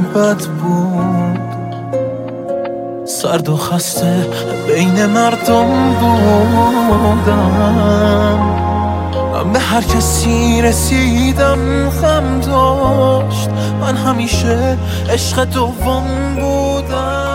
بد بود، سرد و خسته بین مردم بودم. من به هر کسی رسیدم خم داشت، من همیشه عشق دوم بودم.